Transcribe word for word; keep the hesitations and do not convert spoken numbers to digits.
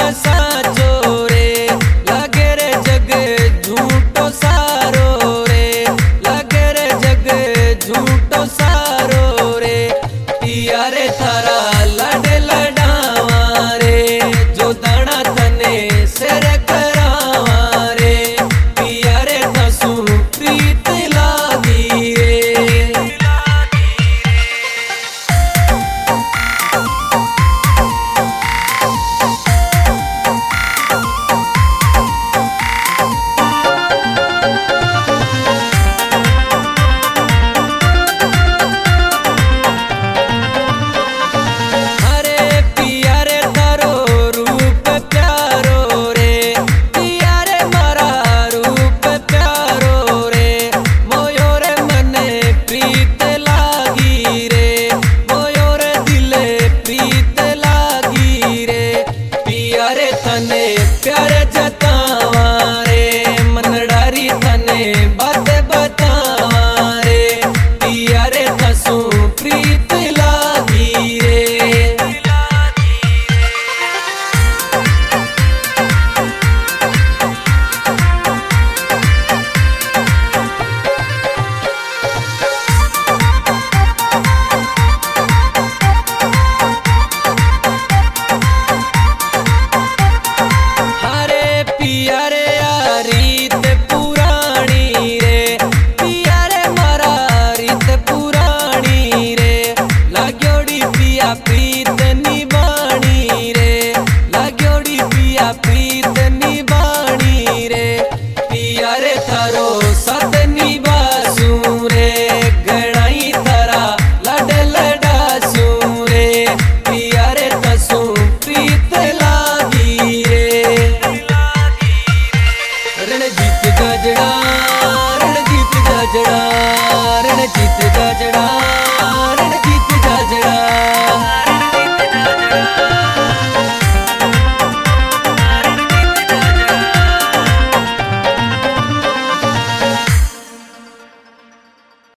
साचो रे लागे रे जग झूठो सारो रे लागे रे जग झूठो सारो रे पिया रे थारा लड़ लड़ावा रे जो दाना तने सिर करावा रे पिया रे तसू प्रीत लागी रे। तने प्यार जतावा रे मनडारी तने बात बतावा रे पिया रे तसू प्रीत लागी रे। प्रीत निबाणी रे लाग्योड़ी पिया प्रीत निबाणी रे पिया रे थारो साथ निभासू रे गणाई थारा लड़ लड़ासू रे पिया रे तसू प्रीत लागी रे। रणजीत गजड़ा।